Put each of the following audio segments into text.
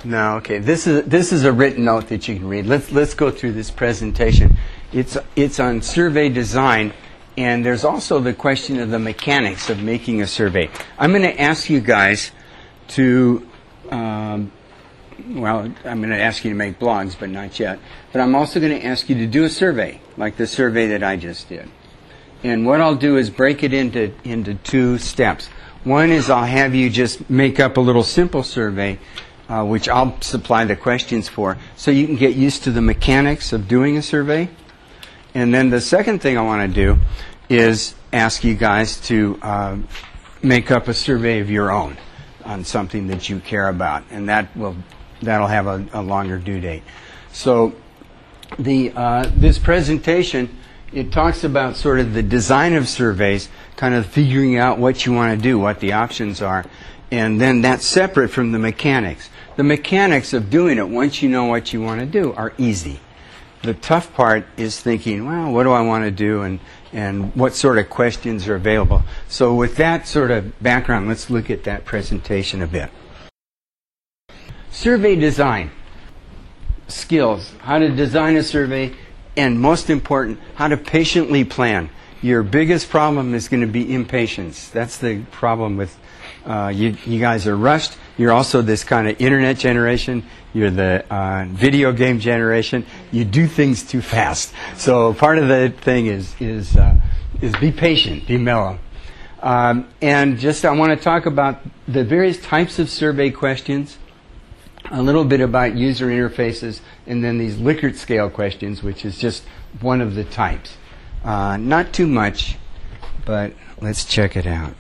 No, okay. This is a written note that you can read. Let's go through this presentation. It's on survey design, and there's also the question of the mechanics of making a survey. I'm going to ask you guys to, I'm going to ask you to make blogs, but not yet. But I'm also going to ask you to do a survey, like the survey that I just did. And what I'll do is break it into two steps. One is I'll have you just make up a little simple survey, which I'll supply the questions for, so you can get used to the mechanics of doing a survey. And then the second thing I want to do is ask you guys to make up a survey of your own on something that you care about, and that'll have a longer due date. So this presentation, it talks about sort of the design of surveys, kind of figuring out what you want to do, what the options are, and then that's separate from the mechanics. The mechanics of doing it, once you know what you want to do, are easy. The tough part is thinking, well, what do I want to do, and what sort of questions are available. So with that sort of background, let's look at that presentation a bit. Survey design. Skills. How to design a survey, and most important, how to patiently plan. Your biggest problem is going to be impatience. That's the problem with you guys are rushed. You're also this kind of internet generation. You're the video game generation. You do things too fast. So part of the thing is be patient, be mellow. And just I want to talk about the various types of survey questions, a little bit about user interfaces, and then these Likert scale questions, which is just one of the types. Not too much, but let's check it out.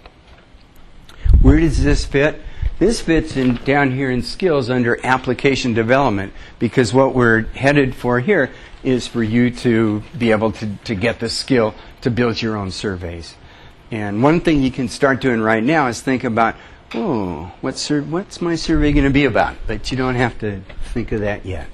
Where does this fit? This fits down here in skills under application development, because what we're headed for here is for you to be able to get the skill to build your own surveys. And one thing you can start doing right now is think about, what's my survey going to be about? But you don't have to think of that yet.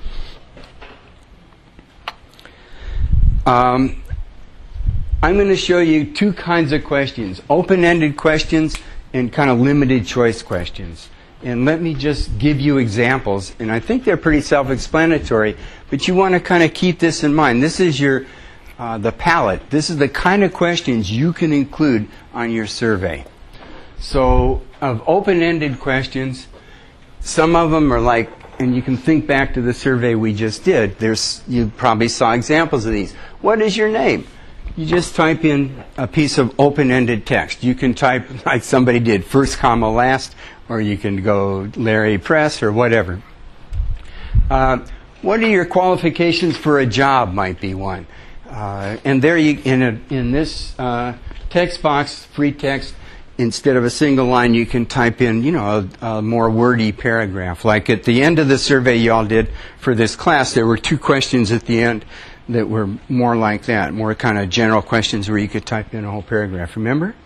I'm going to show you two kinds of questions, open-ended questions and kind of limited choice questions. And let me just give you examples, and I think they're pretty self-explanatory, but you want to kind of keep this in mind. This is your the palette. This is the kind of questions you can include on your survey. So of open-ended questions, some of them are like, and you can think back to the survey we just did. You probably saw examples of these. What is your name? You just type in a piece of open-ended text. You can type, like somebody did, first comma last, or you can go Larry Press or whatever. What are your qualifications for a job might be one. And there you, in this text box, free text, instead of a single line, you can type in, a more wordy paragraph. Like at the end of the survey you all did for this class, there were two questions at the end that were more like that, more kind of general questions where you could type in a whole paragraph. Remember?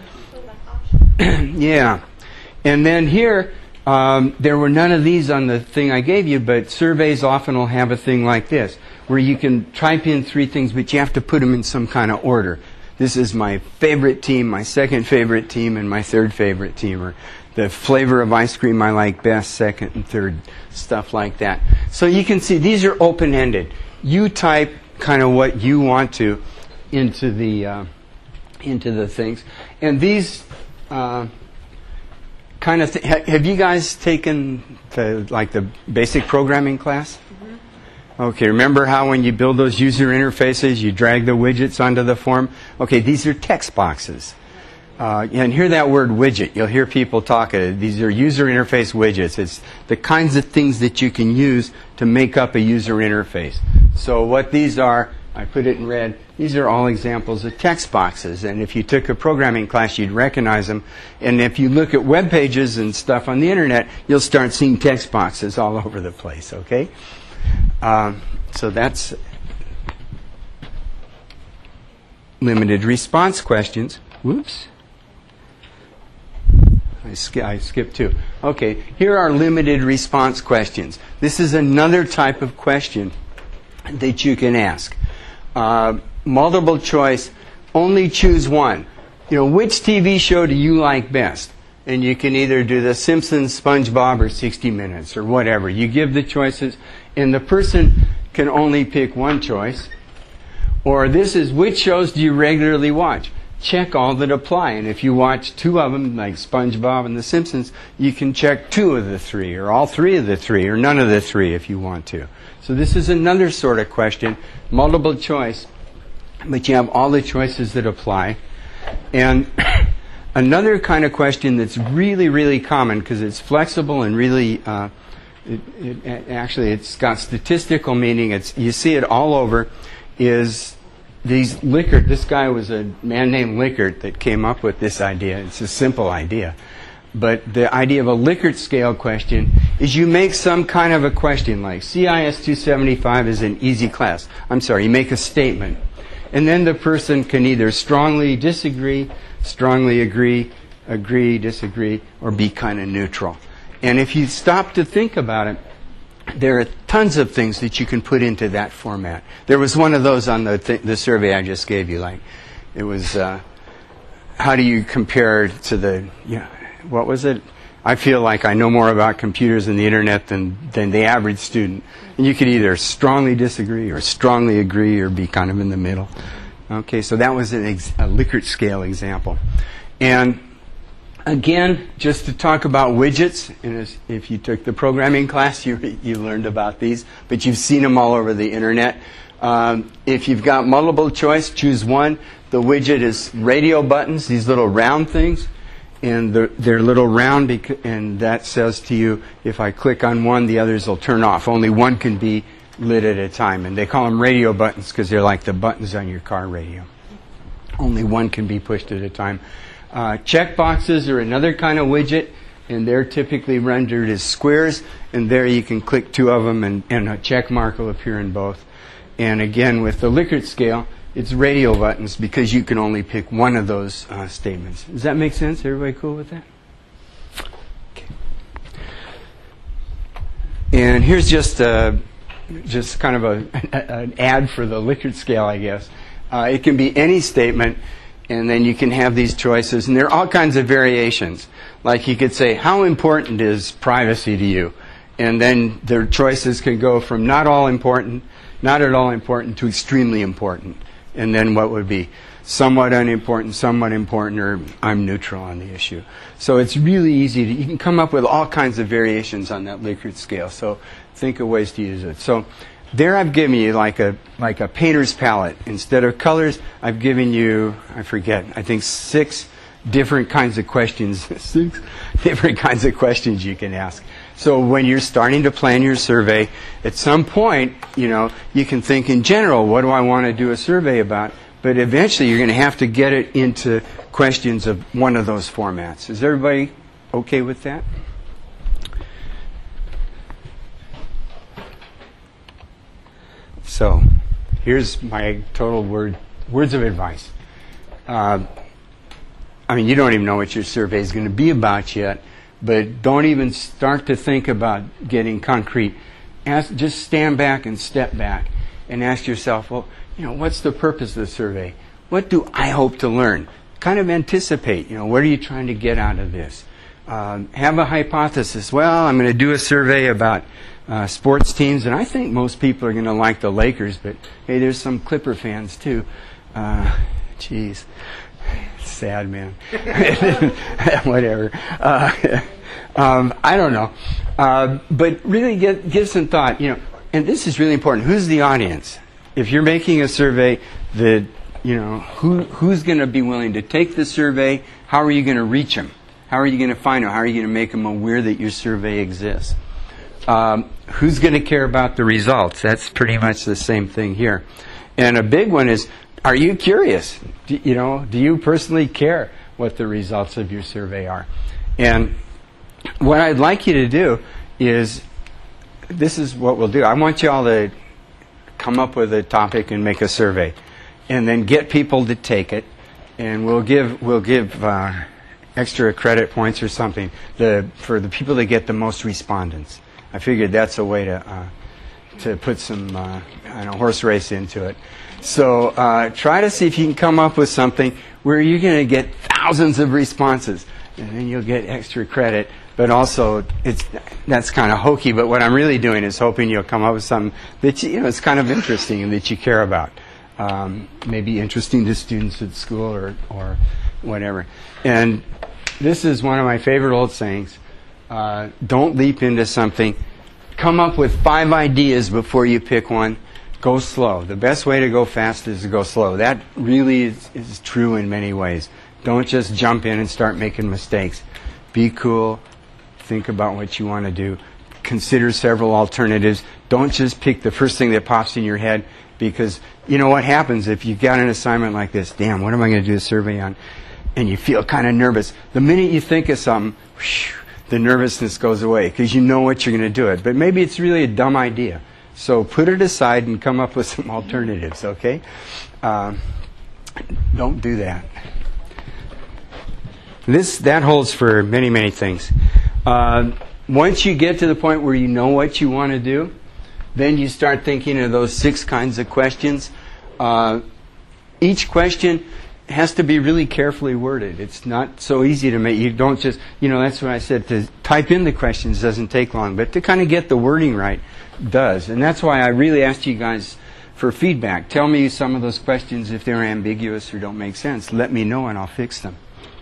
Yeah. And then here, there were none of these on the thing I gave you, but surveys often will have a thing like this, where you can type in three things, but you have to put them in some kind of order. This is my favorite team, my second favorite team, and my third favorite team, or the flavor of ice cream I like best, second and third, stuff like that. So you can see these are open-ended. You type kind of what you want to into the things, and these kind of have you guys taken the basic programming class? Okay, remember how when you build those user interfaces, you drag the widgets onto the form? Okay, these are text boxes. And hear that word widget. You'll hear people talk. These are user interface widgets. It's the kinds of things that you can use to make up a user interface. So what these are, I put it in red, these are all examples of text boxes. And if you took a programming class, you'd recognize them. And if you look at web pages and stuff on the internet, you'll start seeing text boxes all over the place, okay? So that's limited response questions. Whoops. I skipped two. Okay, here are limited response questions. This is another type of question that you can ask. Multiple choice, only choose one. Which TV show do you like best? and you can either do The Simpsons, SpongeBob, or 60 Minutes, or whatever. You give the choices, and the person can only pick one choice. Or this is, which shows do you regularly watch? Check all that apply. And if you watch 2 of them, like SpongeBob and The Simpsons, you can check 2 of the 3, or all 3 of the 3, or none of the 3 if you want to. So this is another sort of question, multiple choice, but you have all the choices that apply. And another kind of question that's really, really common, because it's flexible and really, it's got statistical meaning, you see it all over, is these Likert. This guy was a man named Likert that came up with this idea. It's a simple idea. But the idea of a Likert scale question is you make some kind of a question like CIS 275 is an easy class. You make a statement. And then the person can either strongly disagree, strongly agree, disagree, or be kind of neutral. And if you stop to think about it, there are tons of things that you can put into that format. There was one of those on the survey I just gave you. Like, it was, how do you compare to the, what was it? I feel like I know more about computers and the internet than the average student. And you could either strongly disagree or strongly agree or be kind of in the middle. Okay, so that was a Likert scale example. And again, just to talk about widgets, and if you took the programming class, you learned about these, but you've seen them all over the internet. If you've got multiple choice, choose one. The widget is radio buttons, these little round things, and they're little round, and that says to you, if I click on one, the others will turn off. Only one can be lit at a time, and they call them radio buttons because they're like the buttons on your car radio. Only one can be pushed at a time. Checkboxes are another kind of widget, and they're typically rendered as squares, and there you can click 2 of them, and a check mark will appear in both. And again, with the Likert scale, it's radio buttons because you can only pick one of those statements. Does that make sense? Everybody cool with that? Okay. And here's just kind of an ad for the Likert scale, I guess. It can be any statement, and then you can have these choices, and there are all kinds of variations. Like you could say, how important is privacy to you? And then their choices can go from not at all important, to extremely important. And then what would be somewhat unimportant, somewhat important, or I'm neutral on the issue. So it's really easy. You can come up with all kinds of variations on that Likert scale. So think of ways to use it. So there I've given you like a painter's palette. Instead of colors, I've given you, I think 6 different kinds of questions. 6 different kinds of questions you can ask. So when you're starting to plan your survey, at some point, you can think in general, what do I want to do a survey about? But eventually you're going to have to get it into questions of one of those formats. Is everybody okay with that? So here's my total words of advice. You don't even know what your survey is going to be about yet, but don't even start to think about getting concrete. Just stand back and step back and ask yourself, well, what's the purpose of the survey? What do I hope to learn? Kind of anticipate, what are you trying to get out of this? Have a hypothesis. Well, I'm going to do a survey about sports teams, and I think most people are going to like the Lakers, but hey, there's some Clipper fans too. Geez. Sad, man. Whatever. I don't know. But really give some thought, and this is really important. Who's the audience? If you're making a survey that, who's going to be willing to take the survey? How are you going to reach them? How are you going to find them? How are you going to make them aware that your survey exists? Who's going to care about the results? That's pretty much the same thing here. And a big one is, are you curious? Do you personally care what the results of your survey are? And what I'd like you to do is, this is what we'll do. I want you all to come up with a topic and make a survey, and then get people to take it, and we'll give extra credit points or something for the people that get the most respondents. I figured that's a way to put some horse race into it. So try to see if you can come up with something where you're going to get thousands of responses. and then you'll get extra credit. But also, that's kind of hokey. But what I'm really doing is hoping you'll come up with something that it's kind of interesting and that you care about. Maybe interesting to students at school or whatever. And this is one of my favorite old sayings. Don't leap into something. Come up with 5 ideas before you pick one. Go slow. The best way to go fast is to go slow. That really is true in many ways. Don't just jump in and start making mistakes. Be cool. Think about what you want to do. Consider several alternatives. Don't just pick the first thing that pops in your head, because you know what happens if you've got an assignment like this. Damn, what am I going to do a survey on? And you feel kind of nervous. The minute you think of something, whew, the nervousness goes away because you know what you're going to do it. But maybe it's really a dumb idea. So put it aside and come up with some alternatives, okay? Don't do that. That holds for many, many things. Once you get to the point where you know what you want to do, then you start thinking of those 6 kinds of questions. Each question has to be really carefully worded. It's not so easy to make. You don't just, that's what I said. To type in the questions doesn't take long, but to kind of get the wording right does. And that's why I really asked you guys for feedback. Tell me some of those questions if they're ambiguous or don't make sense. Let me know and I'll fix them.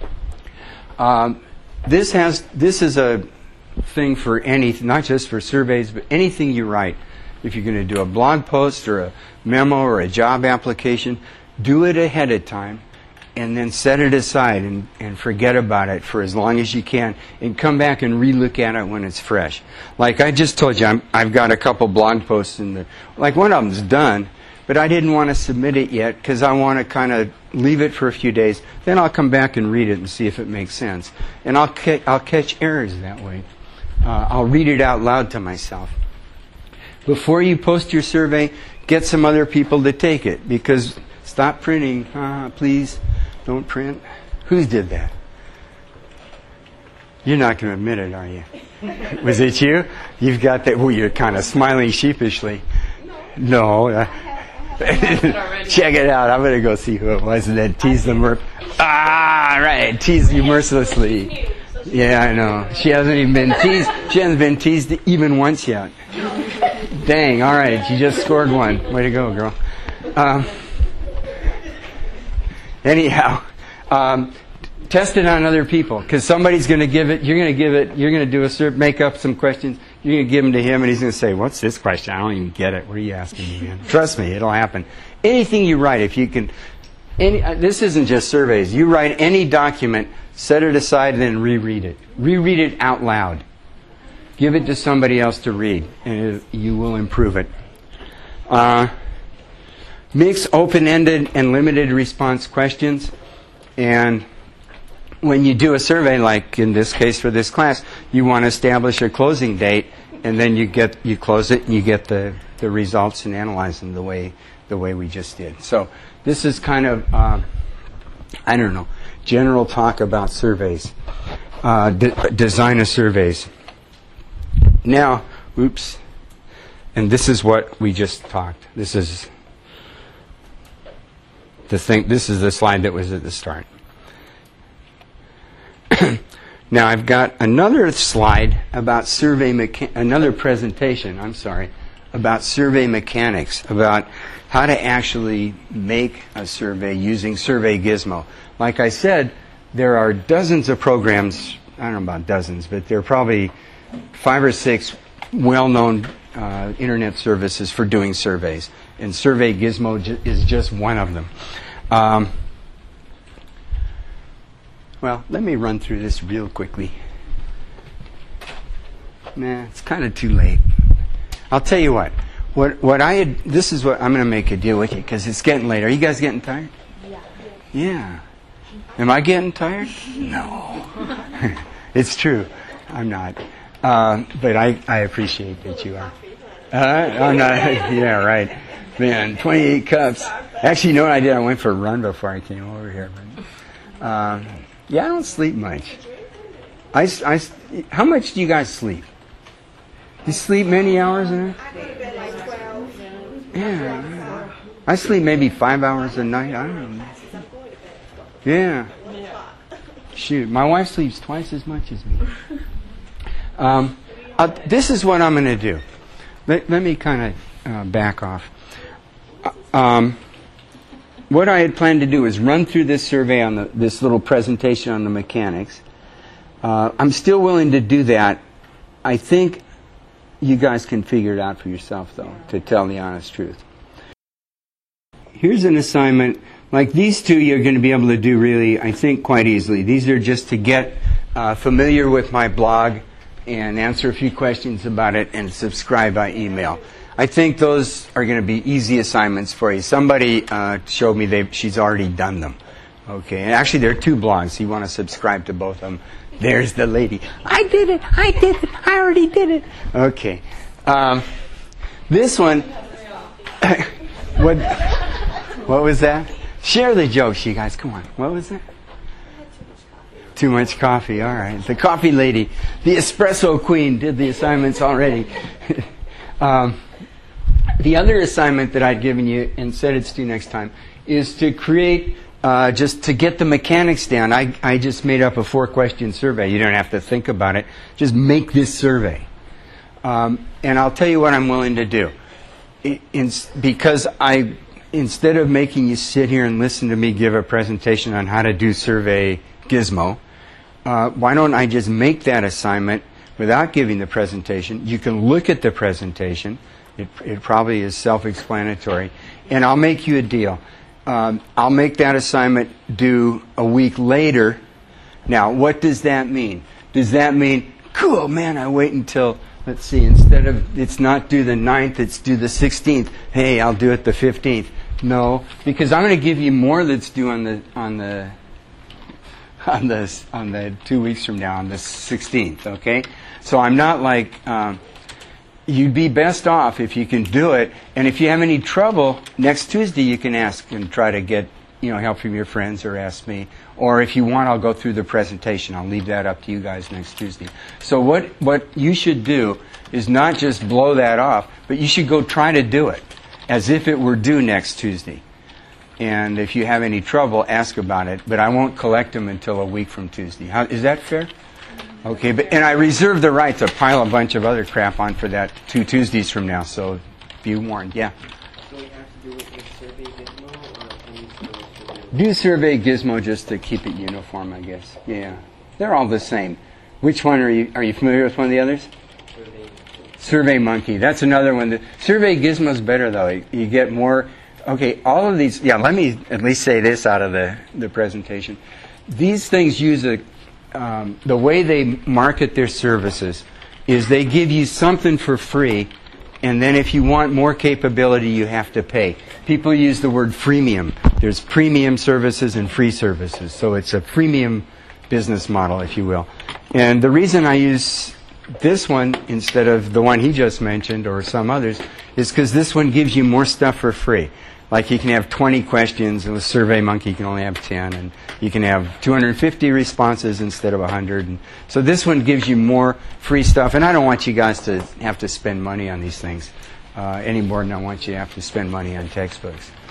This is a thing for anything, not just for surveys, but anything you write. If you're going to do a blog post or a memo or a job application, do it ahead of time and then set it aside and forget about it for as long as you can and come back and re-look at it when it's fresh. Like I just told you, I've got a couple blog posts like one of them's done, but I didn't want to submit it yet because I want to kind of leave it for a few days. Then I'll come back and read it and see if it makes sense. And I'll catch errors that way. I'll read it out loud to myself. Before you post your survey, get some other people to take it, because stop printing. Please, don't print. Who did that? You're not going to admit it, are you? Was it you? You've got that. Well, you're kind of smiling sheepishly. No. Check it out. I'm going to go see who it was and then tease them. Right. Tease you mercilessly. Yeah, I know. She hasn't even been teased. She hasn't been teased even once yet. Dang. All right. You just scored one. Way to go, girl. Anyhow, test it on other people, because somebody's going to give it. You're going to give it. You're going to do make up some questions. You're going to give them to him, and he's going to say, "What's this question? I don't even get it. What are you asking me, man?" Trust me, it'll happen. Anything you write, if you can. This isn't just surveys. You write any document, set it aside, and then reread it. Reread it out loud. Give it to somebody else to read, and you will improve it. Mix open-ended and limited response questions. And when you do a survey, like in this case for this class, you want to establish a closing date, and then you close it and you get the results and analyze them the way we just did. So this is kind of general talk about surveys, design of surveys. Now, and this is what we just talked. This is the slide that was at the start. Now I've got another slide about another presentation, about survey mechanics, about how to actually make a survey using Survey Gizmo. Like I said, there are dozens of programs, I don't know about dozens, but there are probably 5 or 6 well-known internet services for doing surveys. And Survey Gizmo is just one of them. Well, let me run through this real quickly. It's kind of too late. I'll tell you what. This is what I'm going to make a deal with you, because it's getting late. Are you guys getting tired? Yeah. Am I getting tired? No. It's true. I'm not. But I appreciate that you are. I'm not. Yeah, right. Man, 28 cups. Actually, you know what I did? I went for a run before I came over here. But, I don't sleep much. How much do you guys sleep? You sleep many hours a night? I go to bed like 12. Yeah. I sleep maybe 5 hours a night. I don't know. Yeah. Shoot, my wife sleeps twice as much as me. This is what I'm going to do. Let me kind of back off. What I had planned to do is run through this survey on this little presentation on the mechanics. I'm still willing to do that. I think you guys can figure it out for yourself, though, to tell the honest truth. Here's an assignment. Like these two, you're going to be able to do really, I think, quite easily. These are just to get familiar with my blog and answer a few questions about it and subscribe by email. I think those are going to be easy assignments for you. Somebody showed me she's already done them. Okay, and actually there are two blogs. You want to subscribe to both of them. There's the lady. I did it. I already did it. Okay. This one, what was that? Share the jokes, you guys. Come on. What was that? Too much coffee. All right. The coffee lady, the espresso queen, did the assignments already. The other assignment that I'd given you and said it's due next time is to create, just to get the mechanics down. I just made up a 4-question survey. You don't have to think about it. Just make this survey. And I'll tell you what I'm willing to do. Because instead of making you sit here and listen to me give a presentation on how to do Survey Gizmo, why don't I just make that assignment without giving the presentation? You can look at the presentation. It probably is self-explanatory. And I'll make you a deal. I'll make that assignment due a week later. Now, what does that mean? Does that mean, cool, man, I wait until, let's see, instead of, it's not due the 9th, it's due the 16th. Hey, I'll do it the 15th. No, because I'm going to give you more that's due on the 2 weeks from now, on the 16th, okay? So I'm not like, you'd be best off if you can do it. And if you have any trouble, next Tuesday you can ask and try to get help from your friends or ask me. Or if you want, I'll go through the presentation. I'll leave that up to you guys next Tuesday. So what you should do is not just blow that off, but you should go try to do it as if it were due next Tuesday. And if you have any trouble, ask about it. But I won't collect them until a week from Tuesday. Is that fair? Okay, and I reserve the right to pile a bunch of other crap on for that 2 Tuesdays from now, so be warned. Yeah? So we have to do it with Survey Gizmo or any sort of survey? Do Survey Gizmo just to keep it uniform, I guess. Yeah. They're all the same. Which one are you familiar with one of the others? Survey Monkey. That's another one. Survey Gizmo's better, though. You get more. Okay, all of these. Yeah, let me at least say this out of the presentation. These things use the way they market their services is they give you something for free, and then if you want more capability, you have to pay. People use the word freemium. There's premium services and free services. So it's a freemium business model, if you will. And the reason I use this one instead of the one he just mentioned or some others is because this one gives you more stuff for free. Like you can have 20 questions, and with SurveyMonkey you can only have 10, and you can have 250 responses instead of 100. And so this one gives you more free stuff, and I don't want you guys to have to spend money on these things any more than I want you to have to spend money on textbooks.